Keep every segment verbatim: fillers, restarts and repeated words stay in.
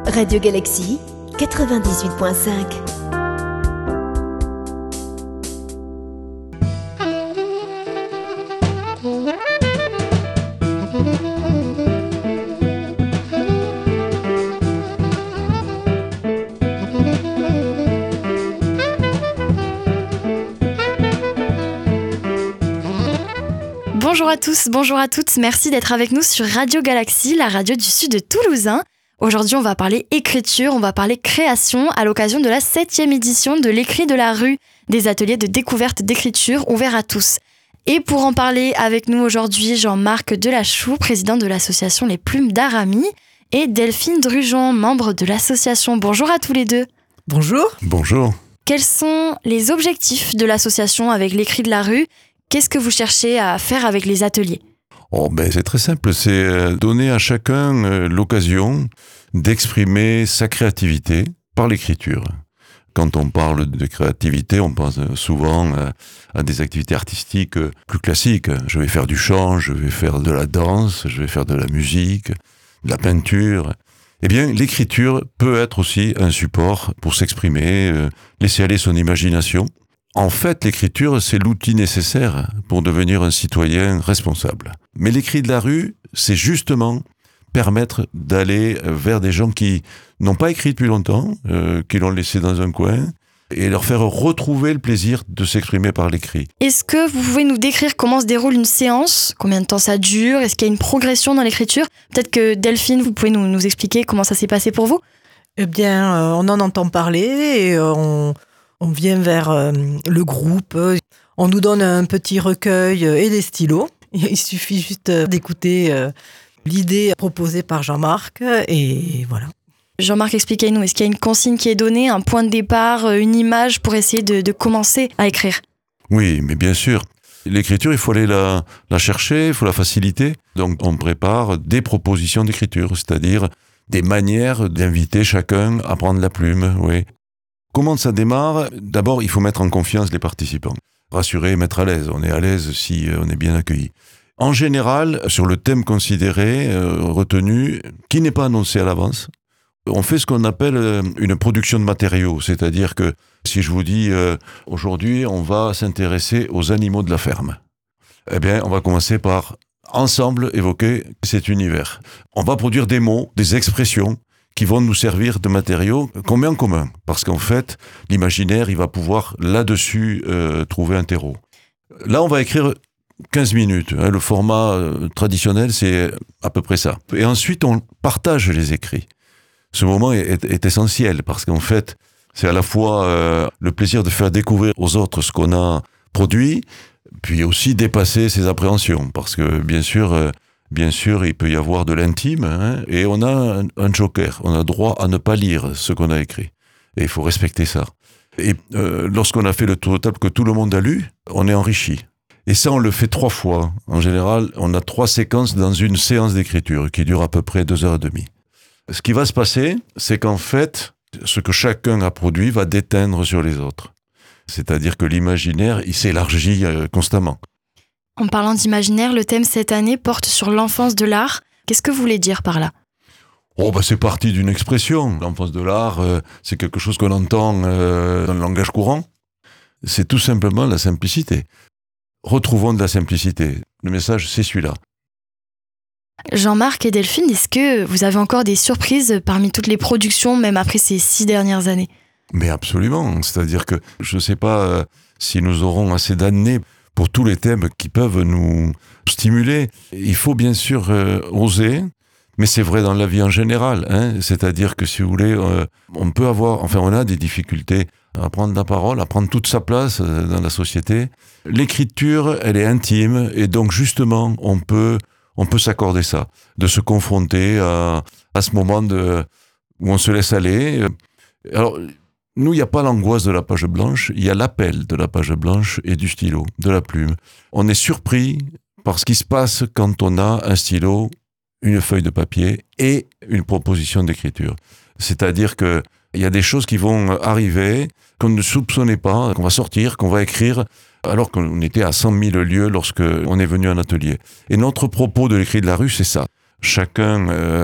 Radio Galaxy quatre-vingt-dix-huit virgule cinq. Bonjour à tous, bonjour à toutes, merci d'être avec nous sur Radio Galaxy, la radio du sud de Toulousain. Aujourd'hui, on va parler écriture, on va parler création à l'occasion de la septième édition de l'écrit de la rue, des ateliers de découverte d'écriture ouverts à tous. Et pour en parler avec nous aujourd'hui, Jean-Marc Delachou, président de l'association Les Plumes d'Aramy, et Delphine Drujon, membre de l'association. Bonjour à tous les deux. Bonjour. Bonjour. Quels sont les objectifs de l'association avec l'écrit de la rue ? Qu'est-ce que vous cherchez à faire avec les ateliers ? Oh, ben, c'est très simple, c'est donner à chacun l'occasion d'exprimer sa créativité par l'écriture. Quand on parle de créativité, on pense souvent à des activités artistiques plus classiques. Je vais faire du chant, je vais faire de la danse, je vais faire de la musique, de la peinture. Eh bien, l'écriture peut être aussi un support pour s'exprimer, laisser aller son imagination. En fait, l'écriture, c'est l'outil nécessaire pour devenir un citoyen responsable. Mais l'écrit de la rue, c'est justement permettre d'aller vers des gens qui n'ont pas écrit depuis longtemps, euh, qui l'ont laissé dans un coin, et leur faire retrouver le plaisir de s'exprimer par l'écrit. Est-ce que vous pouvez nous décrire comment se déroule une séance ? Combien de temps ça dure ? Est-ce qu'il y a une progression dans l'écriture ? Peut-être que Delphine, vous pouvez nous, nous expliquer comment ça s'est passé pour vous ? Eh bien, euh, on en entend parler et euh, on... On vient vers euh, le groupe, on nous donne un petit recueil et des stylos. Il suffit juste d'écouter euh, l'idée proposée par Jean-Marc et voilà. Jean-Marc, expliquez-nous, est-ce qu'il y a une consigne qui est donnée, un point de départ, une image pour essayer de, de commencer à écrire ? Oui, mais bien sûr. L'écriture, il faut aller la, la chercher, il faut la faciliter. Donc on prépare des propositions d'écriture, c'est-à-dire des manières d'inviter chacun à prendre la plume, oui. Comment ça démarre ? D'abord, il faut mettre en confiance les participants. Rassurer, mettre à l'aise. On est à l'aise si on est bien accueilli. En général, sur le thème considéré, euh, retenu, qui n'est pas annoncé à l'avance, on fait ce qu'on appelle une production de matériaux. C'est-à-dire que si je vous dis euh, aujourd'hui, on va s'intéresser aux animaux de la ferme, eh bien, on va commencer par ensemble évoquer cet univers. On va produire des mots, des expressions qui vont nous servir de matériaux qu'on met en commun. Parce qu'en fait, l'imaginaire, il va pouvoir là-dessus euh, trouver un terreau. Là, on va écrire quinze minutes. Hein, le format euh, traditionnel, c'est à peu près ça. Et ensuite, on partage les écrits. Ce moment est, est, est essentiel parce qu'en fait, c'est à la fois euh, le plaisir de faire découvrir aux autres ce qu'on a produit, puis aussi dépasser ses appréhensions. Parce que, bien sûr... Euh, Bien sûr, il peut y avoir de l'intime, hein, et on a un, un joker. On a droit à ne pas lire ce qu'on a écrit. Et il faut respecter ça. Et euh, lorsqu'on a fait le tour de table que tout le monde a lu, on est enrichi. Et ça, on le fait trois fois. En général, on a trois séquences dans une séance d'écriture qui dure à peu près deux heures et demie. Ce qui va se passer, c'est qu'en fait, ce que chacun a produit va déteindre sur les autres. C'est-à-dire que l'imaginaire, il s'élargit euh, constamment. En parlant d'imaginaire, le thème cette année porte sur l'enfance de l'art. Qu'est-ce que vous voulez dire par là ? Oh, bah c'est parti d'une expression. L'enfance de l'art, euh, c'est quelque chose qu'on entend euh, dans le langage courant. C'est tout simplement la simplicité. Retrouvons de la simplicité. Le message, c'est celui-là. Jean-Marc et Delphine, est-ce que vous avez encore des surprises parmi toutes les productions, même après ces six dernières années ? Mais absolument. C'est-à-dire que je ne sais pas euh, si nous aurons assez d'années pour tous les thèmes qui peuvent nous stimuler. Il faut bien sûr euh, oser, mais c'est vrai dans la vie en général. Hein. C'est-à-dire que si vous voulez, euh, on peut avoir, enfin on a des difficultés à prendre la parole, à prendre toute sa place euh, dans la société. L'écriture, elle est intime, et donc justement, on peut, on peut s'accorder ça, de se confronter à, à ce moment de, où on se laisse aller. Alors, nous, il n'y a pas l'angoisse de la page blanche, il y a l'appel de la page blanche et du stylo, de la plume. On est surpris par ce qui se passe quand on a un stylo, une feuille de papier et une proposition d'écriture. C'est-à-dire qu'il y a des choses qui vont arriver qu'on ne soupçonnait pas, qu'on va sortir, qu'on va écrire, alors qu'on était à cent mille lieues lorsqu'on est venu en atelier. Et notre propos de l'écrit de la rue, c'est ça. Chacun... Euh,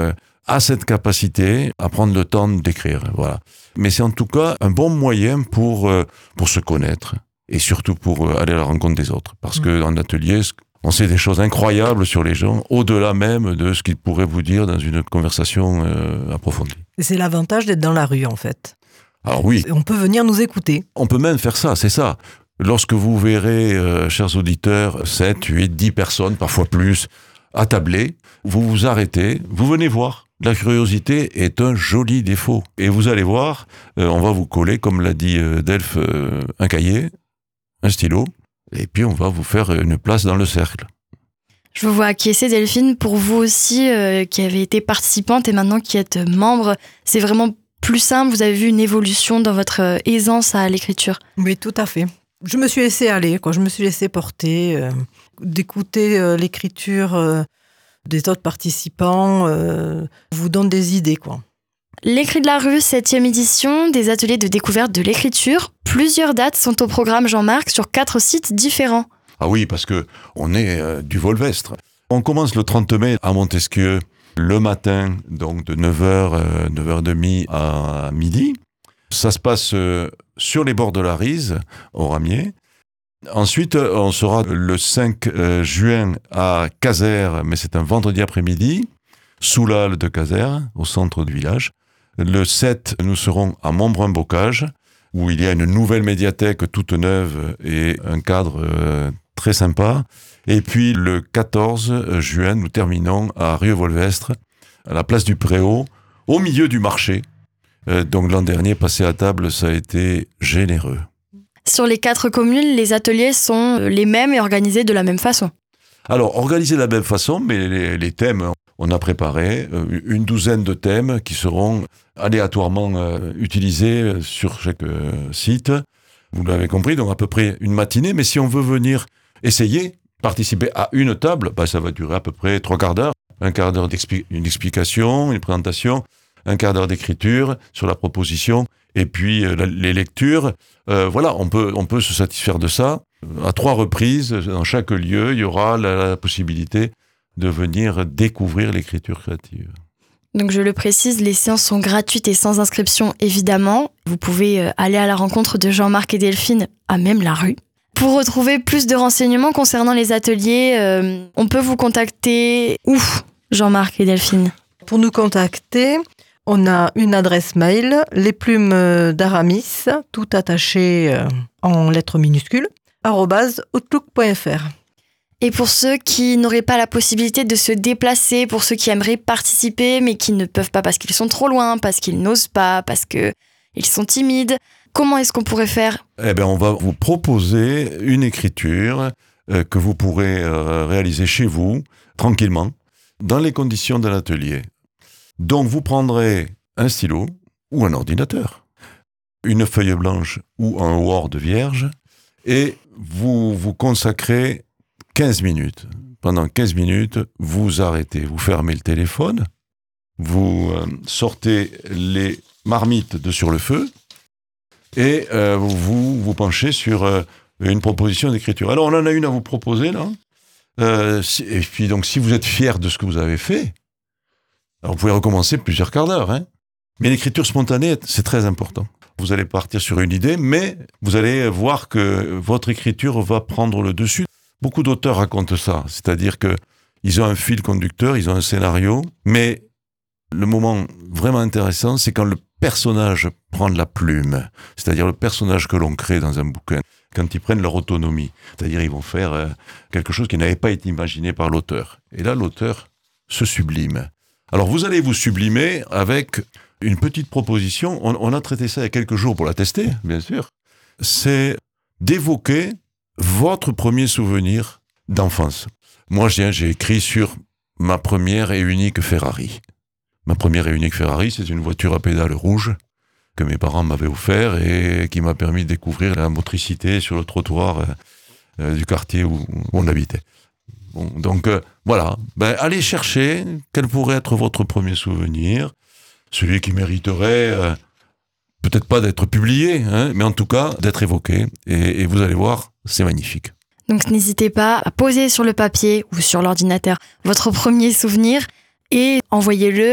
a cette capacité à prendre le temps d'écrire. Voilà. Mais c'est en tout cas un bon moyen pour, euh, pour se connaître et surtout pour euh, aller à la rencontre des autres. Parce Mmh. qu'en atelier, on sait des choses incroyables sur les gens, au-delà même de ce qu'ils pourraient vous dire dans une conversation euh, approfondie. Et c'est l'avantage d'être dans la rue, en fait. Alors oui, Et on peut venir nous écouter. on peut même faire ça, c'est ça. Lorsque vous verrez, euh, chers auditeurs, sept, huit, dix personnes, parfois plus, attablées, vous vous arrêtez, vous venez voir. La curiosité est un joli défaut. Et vous allez voir, euh, on va vous coller, comme l'a dit euh, Delphes, euh, un cahier, un stylo, et puis on va vous faire une place dans le cercle. Je vous vois acquiescer, Delphine. Pour vous aussi, euh, qui avez été participante et maintenant qui êtes membre, c'est vraiment plus simple. Vous avez vu une évolution dans votre euh, aisance à l'écriture. Oui, tout à fait. Je me suis laissée aller, quoi. Je me suis laissée porter, euh, d'écouter euh, l'écriture euh, des autres participants euh, vous donne des idées, quoi. L'écrit de la rue, septième édition, des ateliers de découverte de l'écriture. Plusieurs dates sont au programme, Jean-Marc, sur quatre sites différents. Ah oui, parce que on est euh, du Volvestre. On commence le trente mai à Montesquieu, le matin, donc de neuf heures, euh, neuf heures trente à midi. Ça se passe euh, sur les bords de la Rise, au Ramier. Ensuite, on sera le cinq juin à Casères, mais c'est un vendredi après-midi, sous la halle de Casères, au centre du village. Le sept, nous serons à Montbrun-Bocage, où il y a une nouvelle médiathèque toute neuve et un cadre euh, très sympa. Et puis le quatorze juin, nous terminons à Rieux-Volvestre, à la place du Préau, au milieu du marché. Euh, donc l'an dernier, passer à table, ça a été généreux. Sur les quatre communes, les ateliers sont les mêmes et organisés de la même façon. Alors, organisés de la même façon, mais les, les thèmes, on a préparé euh, une douzaine de thèmes qui seront aléatoirement euh, utilisés sur chaque euh, site. Vous l'avez compris, donc à peu près une matinée. Mais si on veut venir essayer, participer à une table, bah, ça va durer à peu près trois quarts d'heure. Un quart d'heure d'une explication, une présentation, un quart d'heure d'écriture sur la proposition, et puis euh, la, les lectures. Euh, voilà, on peut, on peut se satisfaire de ça. À trois reprises, dans chaque lieu, il y aura la, la possibilité de venir découvrir l'écriture créative. Donc je le précise, les séances sont gratuites et sans inscription, évidemment. Vous pouvez aller à la rencontre de Jean-Marc et Delphine à même la rue. Pour retrouver plus de renseignements concernant les ateliers, euh, on peut vous contacter où, Jean-Marc et Delphine ? Pour nous contacter, on a une adresse mail, les plumes d'Aramis, tout attaché euh, en lettres minuscules, arobase outlook point f r. Et pour ceux qui n'auraient pas la possibilité de se déplacer, pour ceux qui aimeraient participer mais qui ne peuvent pas parce qu'ils sont trop loin, parce qu'ils n'osent pas, parce qu'ils sont timides, comment est-ce qu'on pourrait faire ? Eh bien, on va vous proposer une écriture euh, que vous pourrez euh, réaliser chez vous, tranquillement, dans les conditions de l'atelier. Donc, vous prendrez un stylo ou un ordinateur, une feuille blanche ou un Word vierge, et vous vous consacrez quinze minutes. Pendant quinze minutes, vous arrêtez, vous fermez le téléphone, vous euh, sortez les marmites de sur le feu, et euh, vous vous penchez sur euh, une proposition d'écriture. Alors, on en a une à vous proposer, là. Euh, si, et puis, donc, si vous êtes fier de ce que vous avez fait, alors vous pouvez recommencer plusieurs quarts d'heure. Hein. Mais l'écriture spontanée, c'est très important. Vous allez partir sur une idée, mais vous allez voir que votre écriture va prendre le dessus. Beaucoup d'auteurs racontent ça, c'est-à-dire qu'ils ont un fil conducteur, ils ont un scénario, mais le moment vraiment intéressant, c'est quand le personnage prend de la plume, c'est-à-dire le personnage que l'on crée dans un bouquin, quand ils prennent leur autonomie, c'est-à-dire ils vont faire euh, quelque chose qui n'avait pas été imaginé par l'auteur. Et là, l'auteur se sublime. Alors, vous allez vous sublimer avec une petite proposition. On, on a traité ça il y a quelques jours pour la tester, bien sûr. C'est d'évoquer votre premier souvenir d'enfance. Moi, j'ai, j'ai écrit sur ma première et unique Ferrari. Ma première et unique Ferrari, c'est une voiture à pédales rouges que mes parents m'avaient offert et qui m'a permis de découvrir la motricité sur le trottoir euh, du quartier où, où on habitait. Bon, donc euh, voilà, ben, allez chercher quel pourrait être votre premier souvenir, celui qui mériterait euh, peut-être pas d'être publié, hein, mais en tout cas d'être évoqué, et, et vous allez voir, c'est magnifique. Donc n'hésitez pas à poser sur le papier ou sur l'ordinateur votre premier souvenir et envoyez-le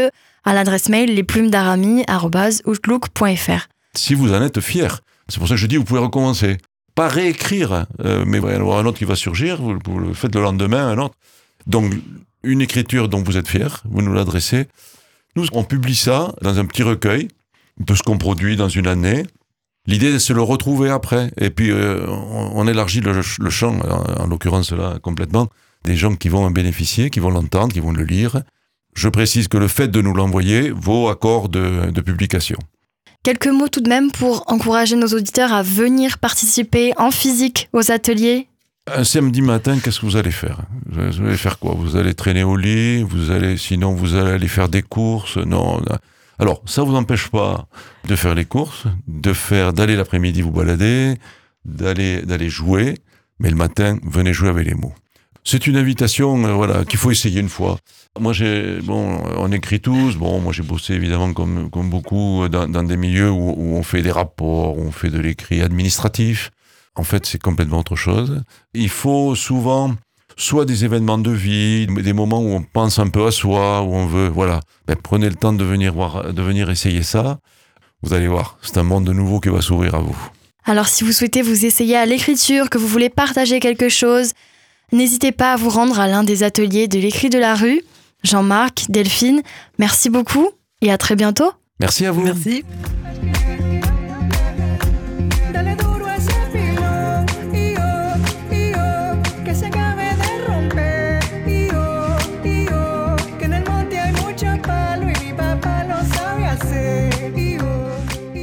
à l'adresse mail lesplumesdarami arobase outlook point f r. Si vous en êtes fier, c'est pour ça que je dis vous pouvez recommencer. Pas réécrire, euh, mais il va y en avoir un autre qui va surgir, vous, vous le faites le lendemain, un autre. Donc, une écriture dont vous êtes fier, vous nous l'adressez. Nous, on publie ça dans un petit recueil, un peu ce qu'on produit dans une année. L'idée, c'est de se le retrouver après. Et puis, euh, on, on élargit le, le champ, en, en l'occurrence là, complètement, des gens qui vont en bénéficier, qui vont l'entendre, qui vont le lire. Je précise que le fait de nous l'envoyer vaut accord de, de publication. Quelques mots tout de même pour encourager nos auditeurs à venir participer en physique aux ateliers. Un samedi matin, qu'est-ce que vous allez faire ? Vous allez faire quoi ? Vous allez traîner au lit ? Vous allez, sinon, vous allez aller faire des courses ? Non. Alors, ça vous empêche pas de faire les courses, de faire, d'aller l'après-midi vous balader, d'aller, d'aller jouer, mais le matin, venez jouer avec les mots. C'est une invitation, euh, voilà, qu'il faut essayer une fois. Moi, j'ai, bon, on écrit tous. Bon, moi, j'ai bossé évidemment comme comme beaucoup dans, dans des milieux où, où on fait des rapports, où on fait de l'écrit administratif. En fait, c'est complètement autre chose. Il faut souvent soit des événements de vie, des moments où on pense un peu à soi, où on veut, voilà. Ben, prenez le temps de venir voir, de venir essayer ça. Vous allez voir, c'est un monde nouveau qui va s'ouvrir à vous. Alors, si vous souhaitez vous essayer à l'écriture, que vous voulez partager quelque chose, n'hésitez pas à vous rendre à l'un des ateliers de l'écrit de la rue. Jean-Marc, Delphine, merci beaucoup et à très bientôt. Merci à vous. Merci.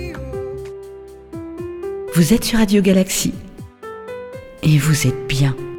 Vous êtes sur Radio Galaxy et vous êtes bien.